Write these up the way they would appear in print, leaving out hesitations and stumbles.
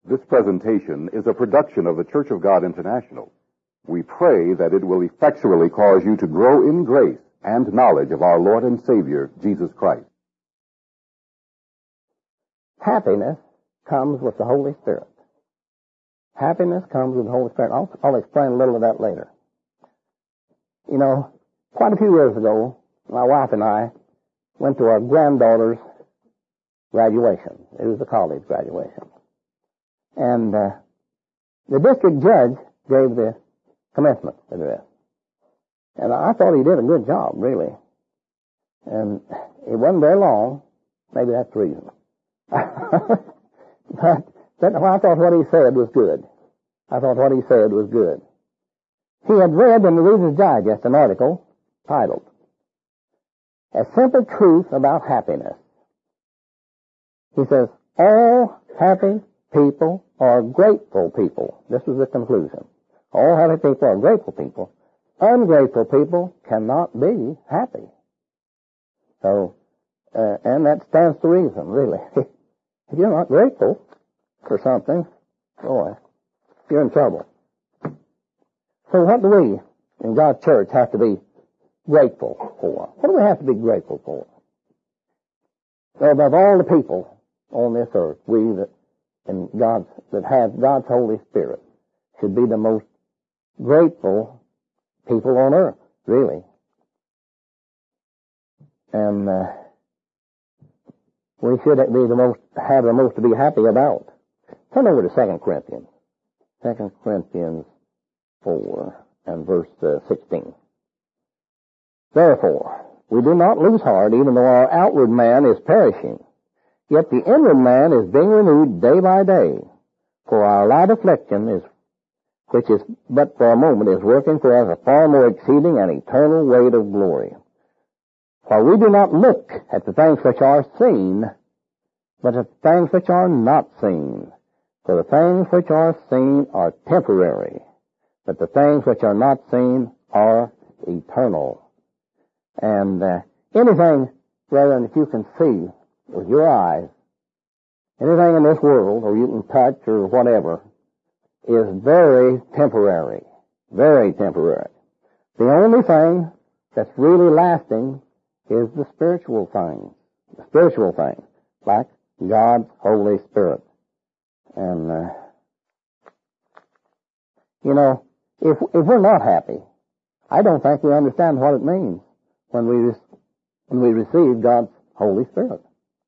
This presentation is a production of the Church of God International. We pray that it will effectually cause you to grow in grace and knowledge of our Lord and Savior, Jesus Christ. Happiness comes with the Holy Spirit. Happiness comes with the Holy Spirit. I'll explain a little of that later. You know, quite a few years ago, my wife and I went to our granddaughter's graduation. It was a college graduation. And the district judge gave the commencement address. And I thought he did a good job, really. And it wasn't very long. Maybe that's the reason. But I thought what he said was good. I thought what he said was good. He had read in the Reader's Digest an article titled, "A Simple Truth About Happiness." He says, all happy people are grateful people. This was the conclusion. All happy people are grateful people. Ungrateful people cannot be happy. So, and that stands to reason, really. If you're not grateful for something, boy, you're in trouble. So what do we in God's church have to be grateful for? What do we have to be grateful for? Well, above all the people on this earth, we that have God's Holy Spirit should be the most grateful people on earth, really. And we should have the most to be happy about. Turn over to 2 Corinthians. 2 Corinthians 4 and verse 16. Therefore, we do not lose heart, even though our outward man is perishing. Yet the inward man is being renewed day by day. For our light affliction which is but for a moment, is working for us a far more exceeding and eternal weight of glory. For we do not look at the things which are seen, but at the things which are not seen. For the things which are seen are temporary, but the things which are not seen are eternal. And anything, brethren, that you can see with your eyes, anything in this world, or you can touch or whatever, is very temporary. Very temporary. The only thing that's really lasting is the spiritual things. The spiritual things, like God's Holy Spirit. And, you know, if we're not happy, I don't think we understand what it means when we receive God's Holy Spirit.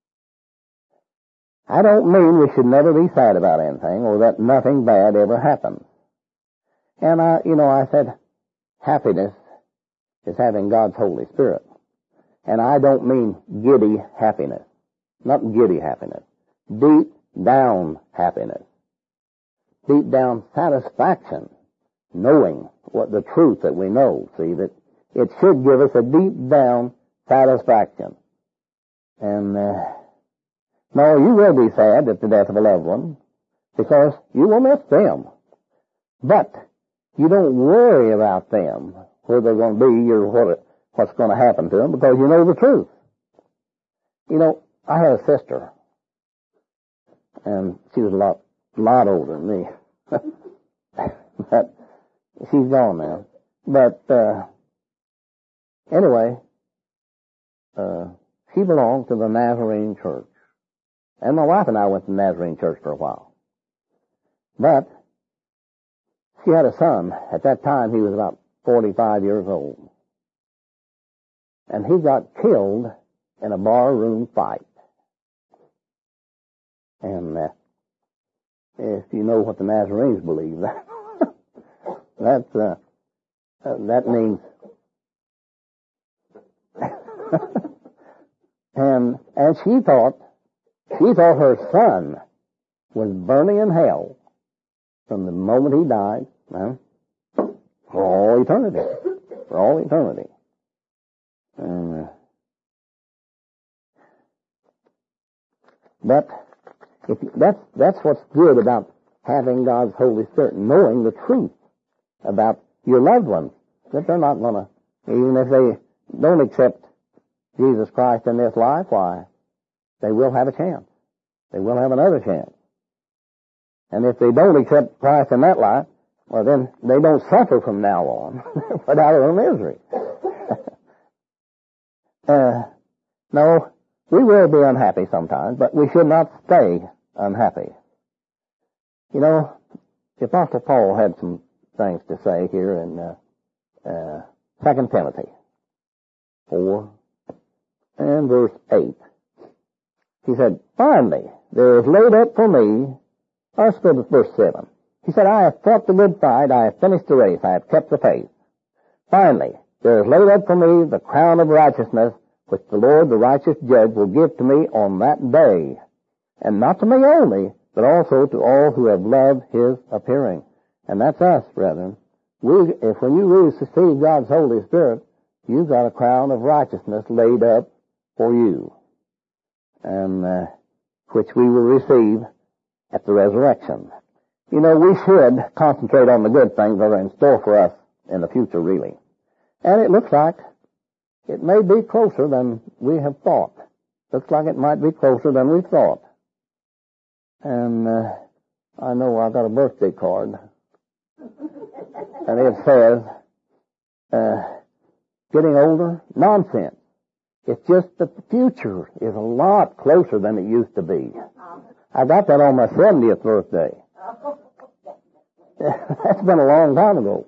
I don't mean we should never be sad about anything or that nothing bad ever happens. And I said happiness is having God's Holy Spirit. And I don't mean giddy happiness. Not giddy happiness. Deep down happiness. Deep down satisfaction. Knowing what the truth that we know. See, that it should give us a deep down satisfaction. And, no, you will be sad at the death of a loved one, because you will miss them. But you don't worry about them, where they're going to be or what's going to happen to them, because you know the truth. You know, I had a sister, and she was a lot older than me. But she's gone now. But anyway, she belonged to the Nazarene Church. And my wife and I went to the Nazarene Church for a while. But she had a son. At that time, he was about 45 years old. And he got killed in a barroom fight. And if you know what the Nazarenes believe, that means... and she thought her son was burning in hell from the moment he died, for all eternity. For all eternity. But that's what's good about having God's Holy Spirit, knowing the truth about your loved ones, that they're not going to, even if they don't accept Jesus Christ in this life, why, they will have a chance. They will have another chance. And if they don't accept Christ in that life, well, then they don't suffer from now on, but out of their misery. No, we will be unhappy sometimes, but we should not stay unhappy. You know, the Apostle Paul had some things to say here in 2 Timothy 4 and verse 8. He said, finally, there is laid up for me, let's go to verse 7. He said, I have fought the good fight, I have finished the race, I have kept the faith. Finally, there is laid up for me the crown of righteousness, which the Lord, the righteous judge, will give to me on that day. And not to me only, but also to all who have loved his appearing. And that's us, brethren. If when you receive God's Holy Spirit, you've got a crown of righteousness laid up for you, and which we will receive at the resurrection. You know, we should concentrate on the good things that are in store for us in the future, really. And it looks like it may be closer than we have thought. Looks like it might be closer than we thought. And I know I got a birthday card, and it says, getting older? Nonsense. It's just that the future is a lot closer than it used to be. I got that on my 70th birthday. That's been a long time ago.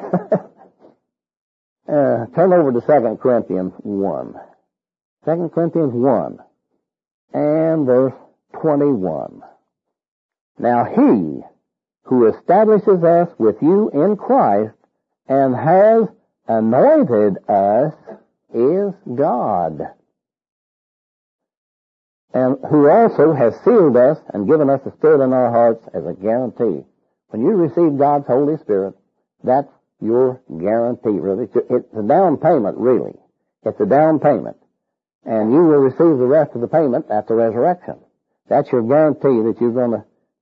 Turn over to 2 Corinthians 1. 2 Corinthians 1 and verse 21. Now he who establishes us with you in Christ and has anointed us is God, and who also has sealed us and given us the Spirit in our hearts as a guarantee. When you receive God's Holy Spirit, that's your guarantee, really. It's a down payment, really. It's a down payment. And you will receive the rest of the payment at the resurrection. That's your guarantee that you're going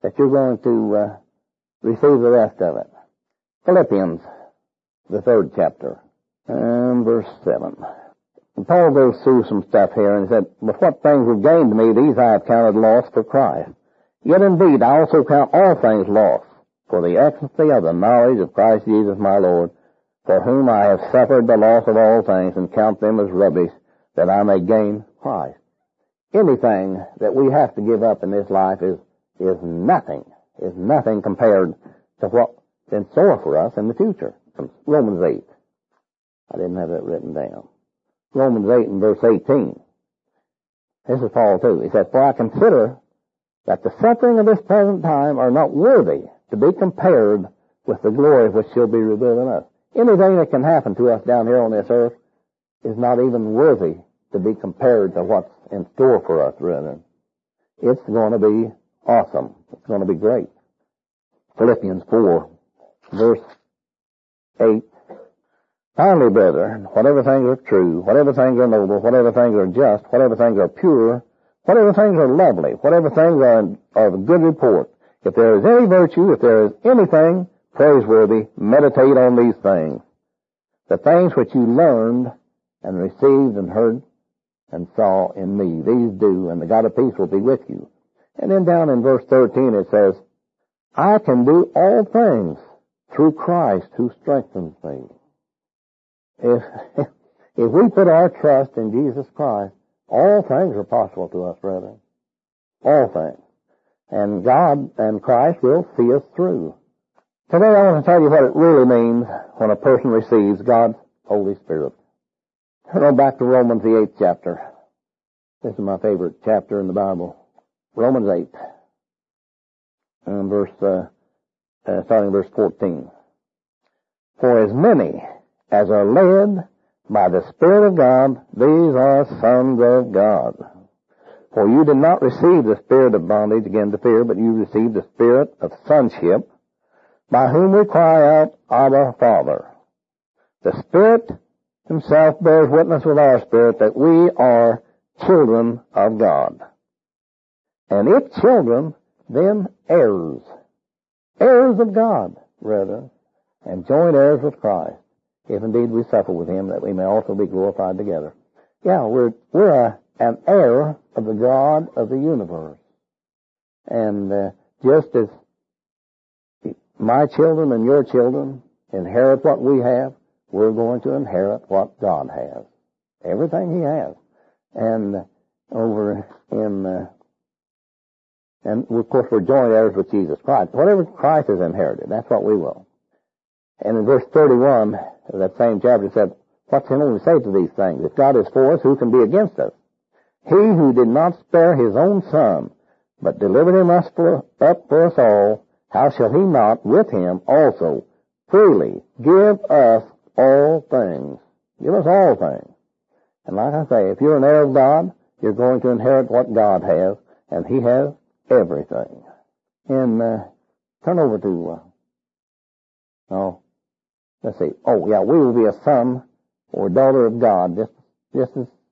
to receive the rest of it. Philippians, the 3rd chapter, and verse 7. And Paul goes through some stuff here and said, but what things were gained to me, these I have counted loss for Christ. Yet indeed I also count all things loss for the excellency of the knowledge of Christ Jesus my Lord, for whom I have suffered the loss of all things, and count them as rubbish, that I may gain Christ. Anything that we have to give up in this life is nothing compared to what's in store for us in the future. From Romans 8. I didn't have that written down. Romans 8 and verse 18. This is Paul too. He says, for I consider that the suffering of this present time are not worthy to be compared with the glory which shall be revealed in us. Anything that can happen to us down here on this earth is not even worthy to be compared to what's in store for us, brethren. It's going to be awesome. It's going to be great. Philippians 4, verse 8. Finally, brethren, whatever things are true, whatever things are noble, whatever things are just, whatever things are pure, whatever things are lovely, whatever things are of good report, if there is any virtue, if there is anything praiseworthy, meditate on these things. The things which you learned and received and heard and saw in me, these do, and the God of peace will be with you. And then down in verse 13 it says, I can do all things through Christ who strengthens me. If we put our trust in Jesus Christ, all things are possible to us, brethren. All things. And God and Christ will see us through. Today I want to tell you what it really means when a person receives God's Holy Spirit. Turn on back to Romans the 8th chapter. This is my favorite chapter in the Bible. Romans 8. And starting verse 14. For as many as are led by the Spirit of God, these are sons of God. For you did not receive the spirit of bondage again to fear, but you received the spirit of sonship, by whom we cry out, Abba, Father. The Spirit himself bears witness with our spirit that we are children of God. And if children, then heirs. Heirs of God, brethren, and joint heirs with Christ, if indeed we suffer with him, that we may also be glorified together. Yeah, we're an heir of the God of the universe. And just as my children and your children inherit what we have, we're going to inherit what God has. Everything He has. And over in, and of course we're joint heirs with Jesus Christ. Whatever Christ has inherited, that's what we will. And in verse 31 of that same chapter it said, what can we say to these things? If God is for us, who can be against us? He who did not spare His own Son, but delivered Him up for us all, how shall He not with Him also freely give us all things? Give us all things. And like I say, if you're an heir of God, you're going to inherit what God has, and He has everything. And turn over to, let's see. Oh, yeah, we will be a son or daughter of God, just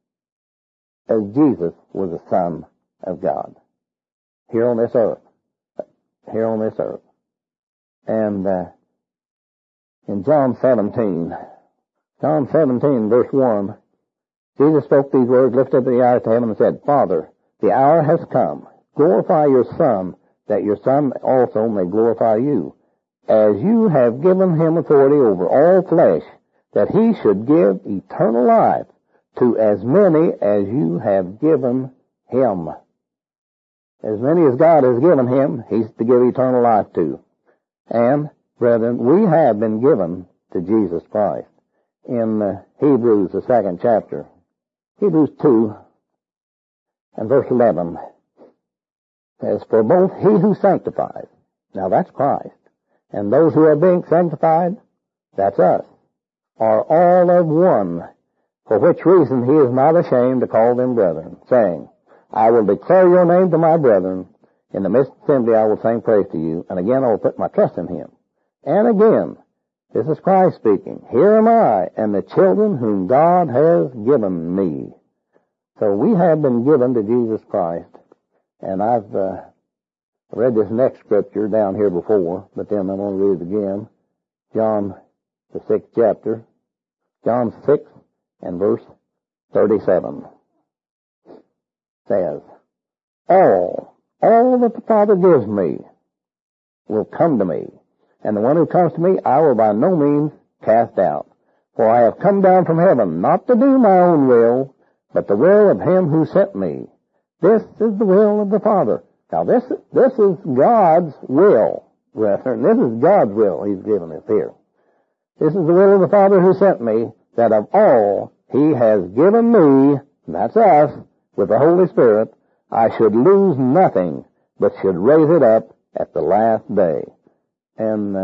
as Jesus was a son of God here on this earth. Here on this earth. And in John 17, verse 1, Jesus spoke these words, lifted up the eyes to heaven, and said, Father, the hour has come. Glorify your Son, that your Son also may glorify you, as you have given Him authority over all flesh, that He should give eternal life to as many as you have given Him. As many as God has given Him, He's to give eternal life to. And, brethren, we have been given to Jesus Christ. In Hebrews, the 2nd chapter, Hebrews 2 and verse 11, says, For both He who sanctifies, now that's Christ, and those who are being sanctified, that's us, are all of one, for which reason He is not ashamed to call them brethren, saying, I will declare your name to my brethren. In the midst of assembly I will sing praise to you. And again I will put my trust in Him. And again, this is Christ speaking. Here am I and the children whom God has given me. So we have been given to Jesus Christ. And I've read this next scripture down here before, but then I'm going to read it again. John, the 6th chapter. John 6 and verse 37. Says, all that the Father gives me will come to me, and the one who comes to me I will by no means cast out. For I have come down from heaven, not to do my own will, but the will of Him who sent me. This is the will of the Father. Now this is God's will, brethren. This is God's will He's given us here. This is the will of the Father who sent me, that of all He has given me, and that's us, with the Holy Spirit, I should lose nothing, but should raise it up at the last day. And,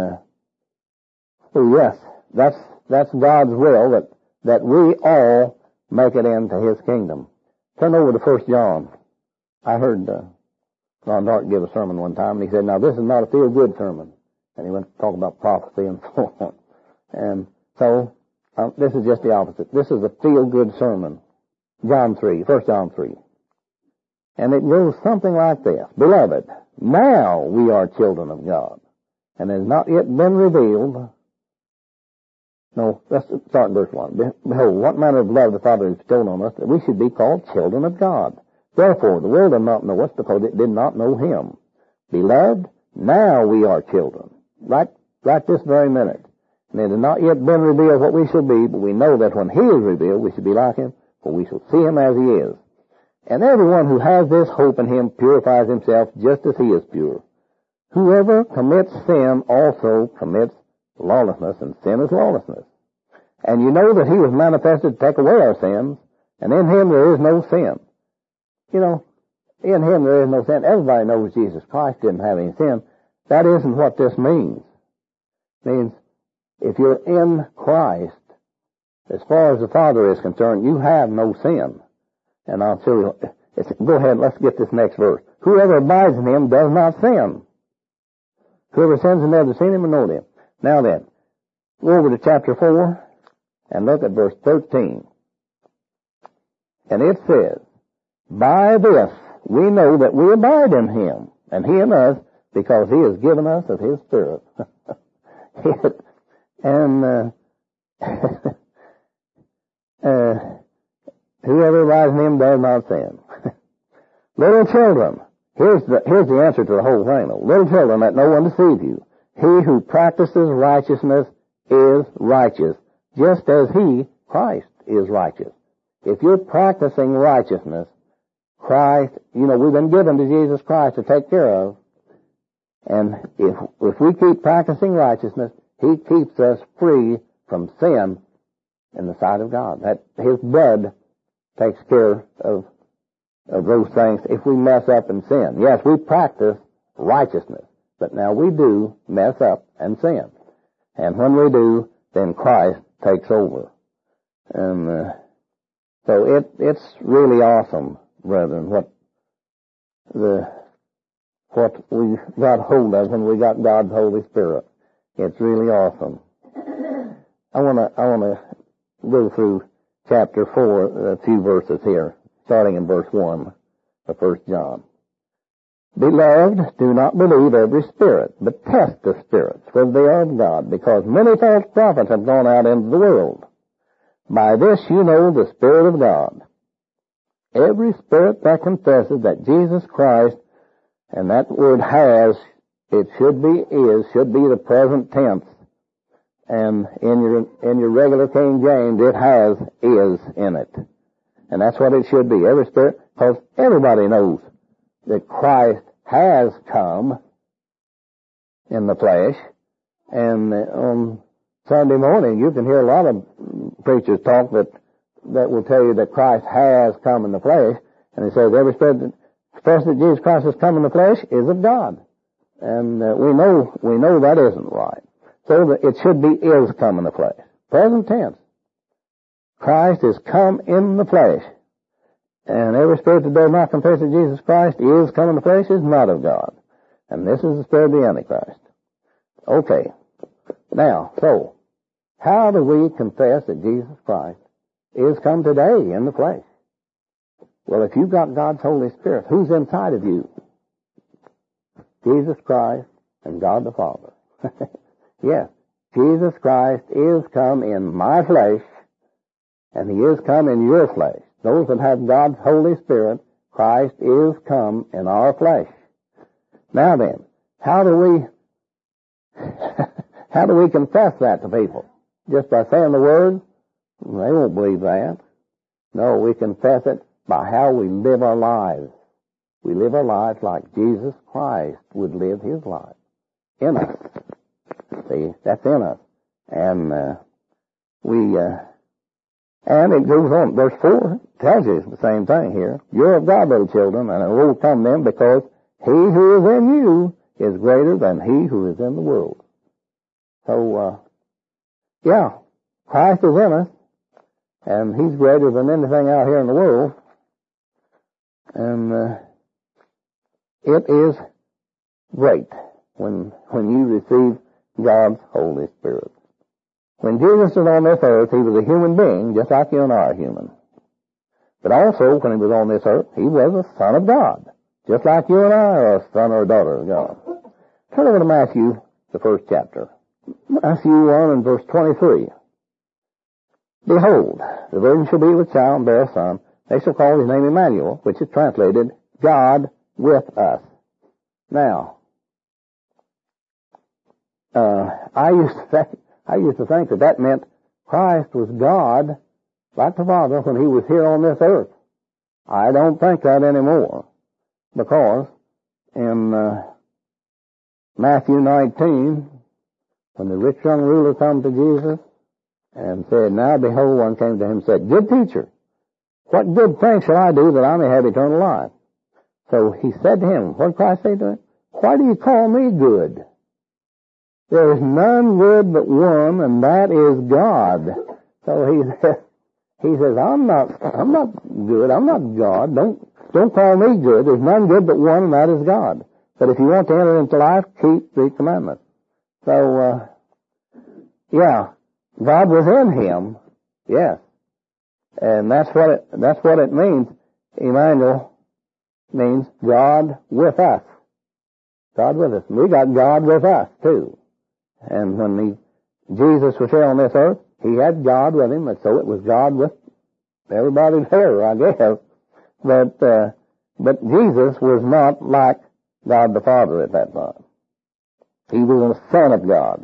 yes, that's God's will, that we all make it into His kingdom. Turn over to 1 John. I heard Ron Dart give a sermon one time, and he said, now this is not a feel-good sermon. And he went to talk about prophecy and so on. And so, this is just the opposite. This is a feel-good sermon. 1 John 3. And it goes something like this. Beloved, now we are children of God, and it has not yet been revealed. No, let's start in verse 1. Behold, what manner of love the Father has bestowed on us, that we should be called children of God. Therefore, the world did not know us, because it did not know Him. Beloved, now we are children. Right this very minute. And it has not yet been revealed what we shall be, but we know that when He is revealed, we shall be like Him, for we shall see Him as He is. And everyone who has this hope in Him purifies himself just as He is pure. Whoever commits sin also commits lawlessness, and sin is lawlessness. And you know that He was manifested to take away our sins, and in Him there is no sin. You know, in Him there is no sin. Everybody knows Jesus Christ didn't have any sin. That isn't what this means. It means if you're in Christ, as far as the Father is concerned, you have no sin. And I'll show you. Go ahead, let's get this next verse. Whoever abides in Him does not sin. Whoever sins and never seen Him will know Him. Now then, go over to chapter 4 and look at verse 13. And it says, by this we know that we abide in Him, and He in us, because He has given us of His Spirit. And whoever abides in Him does not sin. Little children, here's the answer to the whole thing. Little children, let no one deceive you. He who practices righteousness is righteous, just as he, Christ, is righteous. If you're practicing righteousness, Christ, we've been given to Jesus Christ to take care of. And if we keep practicing righteousness, he keeps us free from sin in the sight of God. That his blood takes care of those things if we mess up and sin. Yes, we practice righteousness, but now we do mess up and sin. And when we do, then Christ takes over. And so it's really awesome, brethren, what we got hold of when we got God's Holy Spirit. It's really awesome. I wanna go through chapter 4, a few verses here, starting in verse 1 of 1 John. Beloved, do not believe every spirit, but test the spirits, whether they are of God, because many false prophets have gone out into the world. By this you know the Spirit of God. Every spirit that confesses that Jesus Christ, and that word has, it should be the present tense. And in your regular King James, it has is in it. And that's what it should be. Every spirit, because everybody knows that Christ has come in the flesh. And on Sunday morning, you can hear a lot of preachers talk that will tell you that Christ has come in the flesh. And he says every spirit that confesses that Jesus Christ has come in the flesh is of God. And we know that isn't right. So that it should be is come in the flesh. Present tense. Christ is come in the flesh. And every spirit that does not confess that Jesus Christ is come in the flesh is not of God. And this is the spirit of the Antichrist. Okay. Now, so, how do we confess that Jesus Christ is come today in the flesh? Well, if you've got God's Holy Spirit, who's inside of you? Jesus Christ and God the Father. Yes, Jesus Christ is come in my flesh, and he is come in your flesh. Those that have God's Holy Spirit, Christ is come in our flesh. Now then, how do we confess that to people? Just by saying the words? They won't believe that. No, we confess it by how we live our lives. We live our lives like Jesus Christ would live his life. In us. See, that's in us. And and it goes on. Verse 4 tells you the same thing here. You're of God, little children, and it will overcome them, because he who is in you is greater than he who is in the world. So, Christ is in us, and he's greater than anything out here in the world. And it is great when you receive God's Holy Spirit. When Jesus was on this earth, he was a human being, just like you and I are human. But also, when he was on this earth, he was a son of God, just like you and I are a son or a daughter of God. Turn over to Matthew, the first chapter. Matthew 1 and verse 23. Behold, the virgin shall be with child and bear a son. They shall call his name Emmanuel, which is translated, God with us. Now, I used to think that meant Christ was God, like the Father, when he was here on this earth. I don't think that anymore, because in Matthew 19, when the rich young ruler come to Jesus and said, Now behold, one came to him and said, Good teacher, what good thing shall I do that I may have eternal life? So he said to him, what did Christ say to him? Why do you call me good? There is none good but one, and that is God. So he says, I'm not good. I'm not God. Don't call me good. There's none good but one, and that is God. But if you want to enter into life, keep the commandments. So, God was in him. Yes. And that's what it means. Emmanuel means God with us. God with us. We got God with us, too. And when Jesus was here on this earth, he had God with him, and so it was God with everybody there, I guess. But Jesus was not like God the Father at that time. He was a son of God.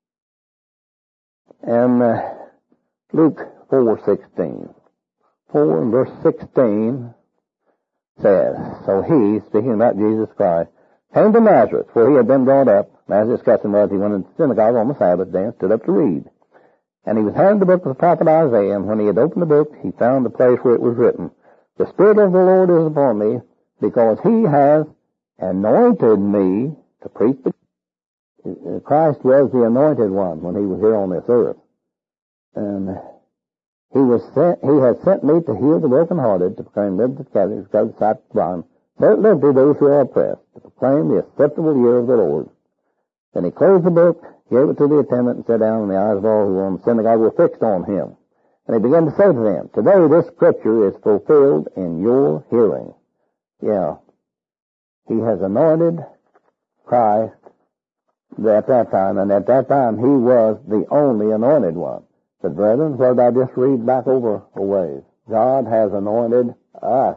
And Luke 4:16. 4 and verse 16 says, So he, speaking about Jesus Christ, came to Nazareth, where he had been brought up. As his custom was, he went into the synagogue on the Sabbath day and stood up to read. And he was handed the book of the prophet Isaiah, and when he had opened the book, he found the place where it was written, The Spirit of the Lord is upon me, because he has anointed me to preach the Christ was the anointed one when he was here on this earth. And he has sent me to heal the brokenhearted, to proclaim liberty to the captives, to go to sight to the blind, set at liberty those who are oppressed, to proclaim the acceptable year of the Lord. Then he closed the book, gave it to the attendant, and sat down, and the eyes of all who were in the synagogue were fixed on him. And he began to say to them, Today this scripture is fulfilled in your hearing. Yeah. He has anointed Christ at that time, and at that time he was the only anointed one. But brethren, what did I just read back over a ways? God has anointed us.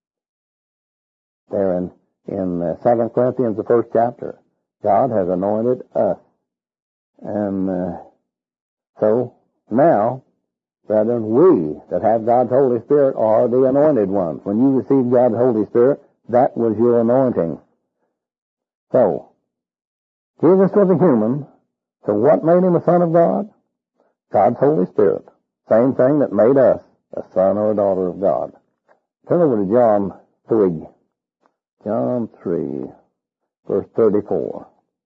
There in 2 Corinthians, the 1st chapter. God has anointed us. And so now, brethren, we that have God's Holy Spirit are the anointed ones. When you received God's Holy Spirit, that was your anointing. So, Jesus was a human. So what made him a son of God? God's Holy Spirit. Same thing that made us a son or a daughter of God. Turn over to John 3. John 3, verse 34.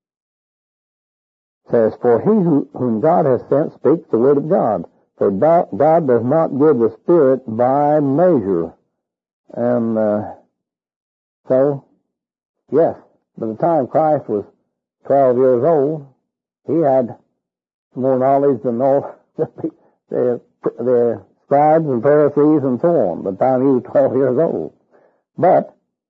It says, For he whom God has sent speaks the word of God. For God does not give the Spirit by measure. And so, yes, by the time Christ was 12 years old, he had more knowledge than all the scribes and Pharisees and so on by the time he was 12 years old. But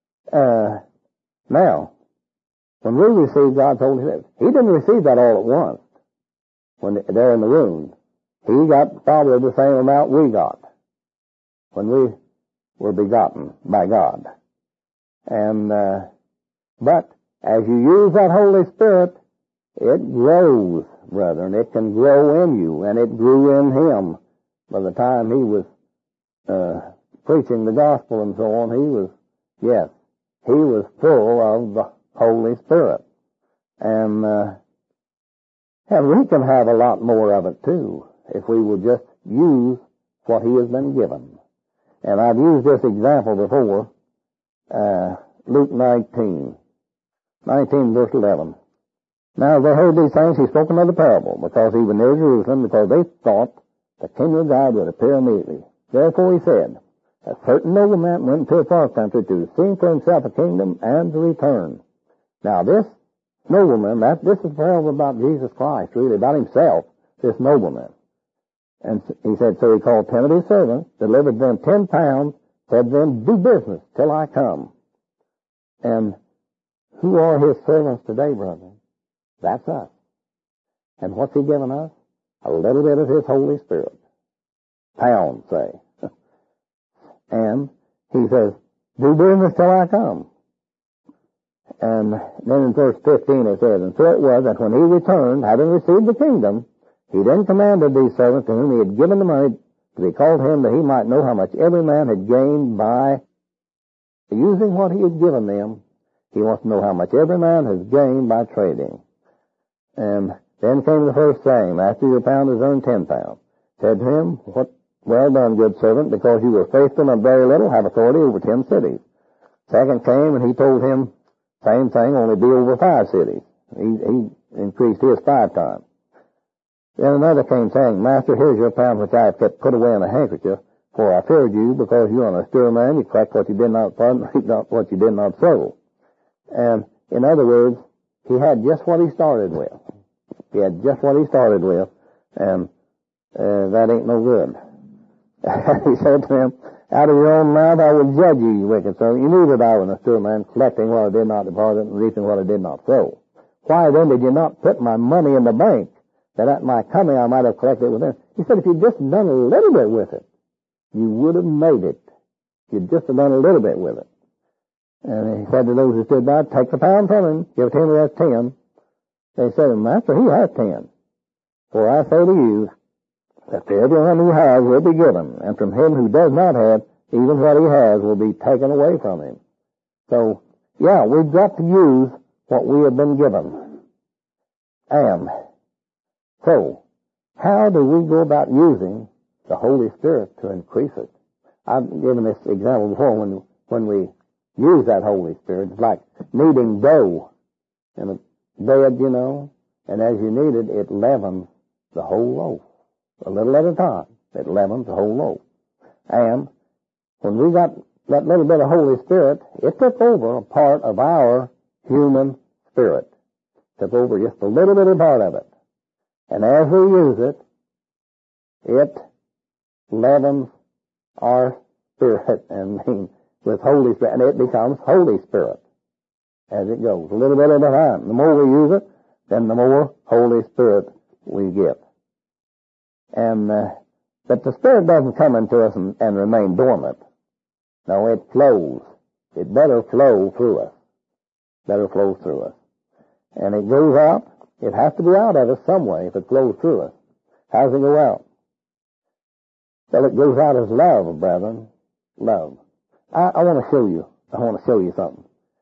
now, when we receive God's Holy Spirit, he didn't receive that all at once when they're in the room. He got probably the same amount we got when we were begotten by God. And but as you use that Holy Spirit, it grows, brethren. It can grow in you, and it grew in him. By the time he was preaching the gospel and so on, he was full of the Holy Spirit. And we can have a lot more of it too, if we will just use what he has been given. And I've used this example before, Luke 19 verse 11. Now as they heard these things, he spoke another parable, because he was near Jerusalem, because they thought the kingdom of God would appear immediately. Therefore he said, A certain nobleman went into a far country to seek for himself a kingdom and to return. Now this nobleman, this is a parable about Jesus Christ, really, about himself, this nobleman. And he said, so he called 10 of his servants, delivered them 10 pounds, said to them, Do business till I come. And who are his servants today, brethren? That's us. And what's he given us? A little bit of his Holy Spirit. Pounds, say. And he says, Do business till I come. And then in verse 15 it says, And so it was that when he returned, having received the kingdom, he then commanded these servants to whom he had given the money to be called him, that he might know how much every man had gained by using what he had given them. He wants to know how much every man has gained by trading. And then came the first saying, After your pound has earned 10 pounds. Said to him, Well done, good servant, because you were faithful in very little, have authority over 10 cities. Second came, and he told him, same thing, only be over 5 cities. He increased his 5 times. Then another came saying, Master, here's your pound which I have kept put away in a handkerchief, for I feared you, because you are an austere man, you collect what you did not pardon, reap not what you did not sow. And in other words, he had just what he started with. He had just what he started with, and that ain't no good. He said to him, Out of your own mouth I will judge you, you wicked servant. You knew that I was an austere man, collecting what I did not deposit and reaping what I did not sow. Why then did you not put my money in the bank, that at my coming I might have collected it with them? He said, if you'd just done a little bit with it, you would have made it. You'd just have done a little bit with it. And he said to those who stood by, Take the pound from him, give it to him who has 10. They said, Master, he has 10. For I say to you, that to everyone who has will be given, and from him who does not have, even what he has will be taken away from him. So, yeah, we've got to use what we have been given. And so, how do we go about using the Holy Spirit to increase it? I've given this example before. When we use that Holy Spirit, it's like kneading dough in a bed, you know, and as you knead it, it leavens the whole loaf. A little at a time, it leavens the whole loaf. And when we got that little bit of Holy Spirit, it took over a part of our human spirit. Took over just a little bitty part of it. And as we use it, it leavens our spirit, and with Holy Spirit, and it becomes Holy Spirit as it goes, a little bit at a time. The more we use it, then the more Holy Spirit we get. And but the Spirit doesn't come into us and remain dormant. No, it flows. It better flow through us. Better flow through us. And it goes out. It has to be out of us some way if it flows through us. How does it go out? Well, it goes out as love, brethren. Love. I want to show you. I want to show you something.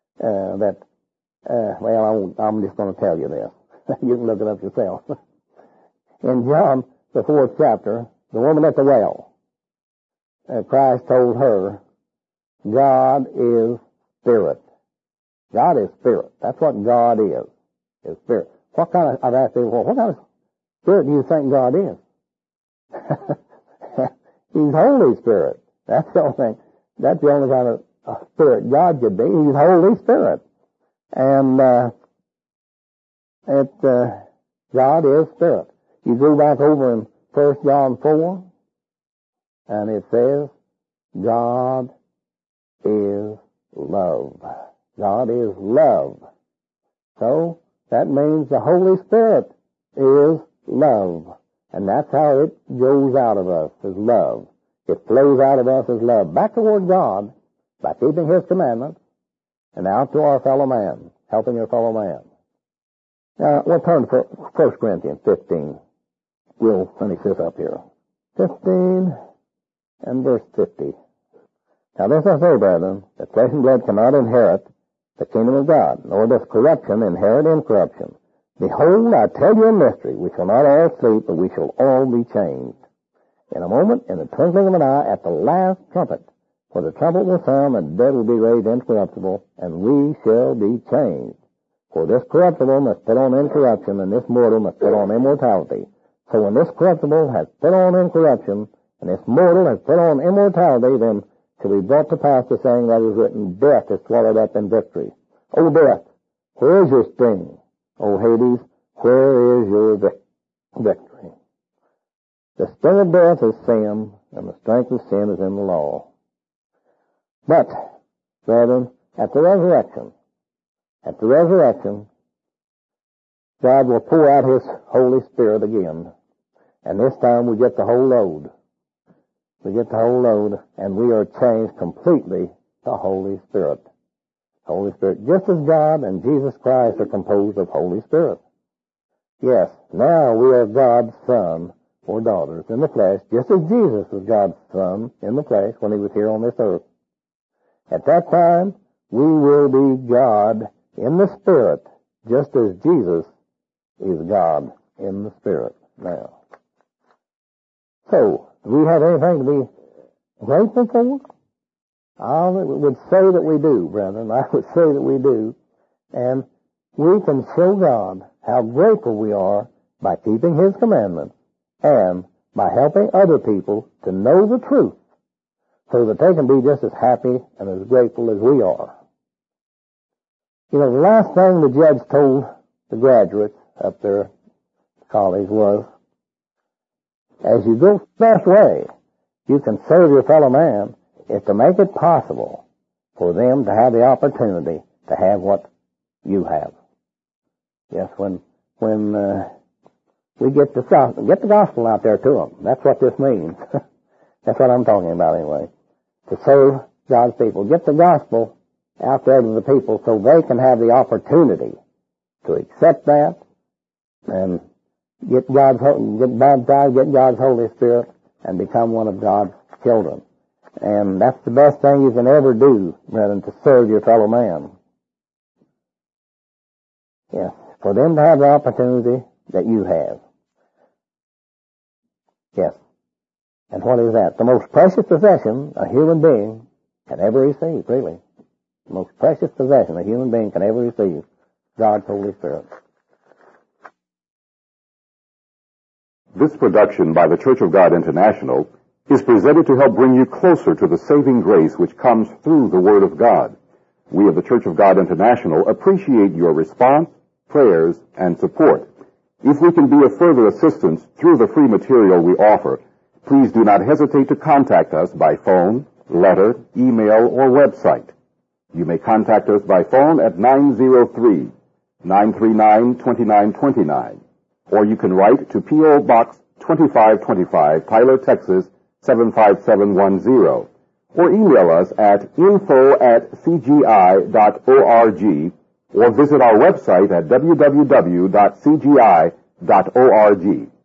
I'm just going to tell you this. You can look it up yourself. In John, the 4th chapter, the woman at the well, Christ told her, God is Spirit. God is Spirit. That's what God is Spirit. I've asked people, what kind of Spirit do you think God is? He's Holy Spirit. That's the only kind of Spirit God could be. He's Holy Spirit. And God is Spirit. You go back over in 1 John 4, and it says, God is love. God is love. So, that means the Holy Spirit is love. And that's how it goes out of us, as love. It flows out of us as love. Back toward God, by keeping His commandments, and out to our fellow man, helping your fellow man. Now, we'll turn to 1 Corinthians 15. We'll finish this up here. 15 and verse 50. Now this I say, brethren, that flesh and blood cannot inherit the kingdom of God, nor does corruption inherit incorruption. Behold, I tell you a mystery. We shall not all sleep, but we shall all be changed. In a moment, in the twinkling of an eye, at the last trumpet. For the trumpet will sound, and the dead will be raised incorruptible, and we shall be changed. For this corruptible must put on incorruption, and this mortal must put on immortality. So when this corruptible has put on incorruption, and this mortal has put on immortality, then shall be brought to pass the saying that is written, Death is swallowed up in victory. O death, where is your sting? O Hades, where is your victory? The sting of death is sin, and the strength of sin is in the law. But, brethren, at the resurrection, God will pour out His Holy Spirit again. And this time we get the whole load. We get the whole load, and we are changed completely to Holy Spirit. Holy Spirit, just as God and Jesus Christ are composed of Holy Spirit. Yes, now we are God's son or daughters in the flesh, just as Jesus was God's son in the flesh when He was here on this earth. At that time, we will be God in the Spirit, just as Jesus is God in the Spirit now. So, do we have anything to be grateful for? I would say that we do, brethren. I would say that we do. And we can show God how grateful we are by keeping His commandments and by helping other people to know the truth so that they can be just as happy and as grateful as we are. You know, the last thing the judge told the graduates up there at college was, as you go that way, you can serve your fellow man, is to make it possible for them to have the opportunity to have what you have. Yes, when we get the gospel out there to them. That's what this means. That's what I'm talking about anyway. To serve God's people. Get the gospel out there to the people so they can have the opportunity to accept that and get baptized, get God's Holy Spirit, and become one of God's children. And that's the best thing you can ever do, brethren, to serve your fellow man. Yes, for them to have the opportunity that you have. Yes. And what is that? The most precious possession a human being can ever receive, really. The most precious possession a human being can ever receive, God's Holy Spirit. This production by the Church of God International is presented to help bring you closer to the saving grace which comes through the Word of God. We of the Church of God International appreciate your response, prayers, and support. If we can be of further assistance through the free material we offer, please do not hesitate to contact us by phone, letter, email, or website. You may contact us by phone at 903-939-2929, or you can write to P.O. Box 2525, Tyler, Texas, 75710, or email us at info@cgi.org, or visit our website at www.cgi.org.